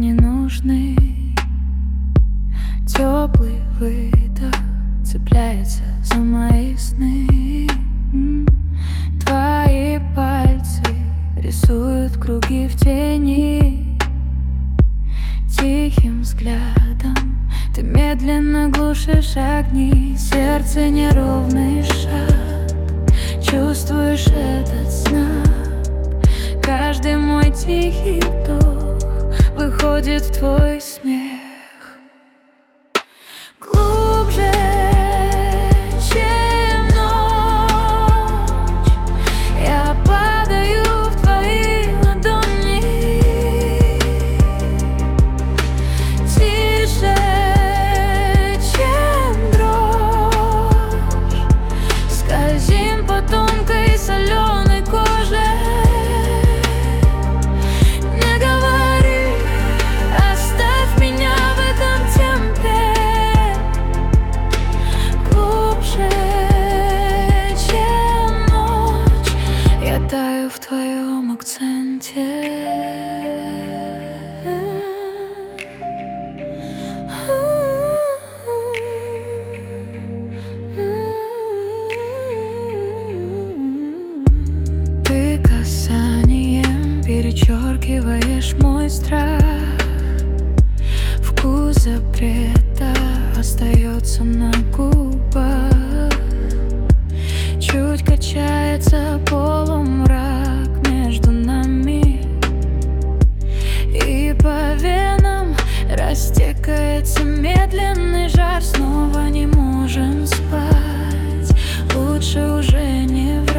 ненужный. Теплый выдох цепляется за мои сны. Твои пальцы рисуют круги в тени. Тихим взглядом ты медленно глушишь огни. Сердце неровный шаг, чувствуешь этот знак. Каждый мой тихий вдох выходит в твой смех. Глубже, чем ночь, я падаю в твои ладони. Тише, чем дрожь, скользим по тонкой соленой коже. Таю в твоем акценте. Ты касанием перечеркиваешь мой страх. Вкус запрета остается на губах. Чуть качается полумрак между нами, и по венам растекается медленный жар. Снова не можем спать, лучше уже не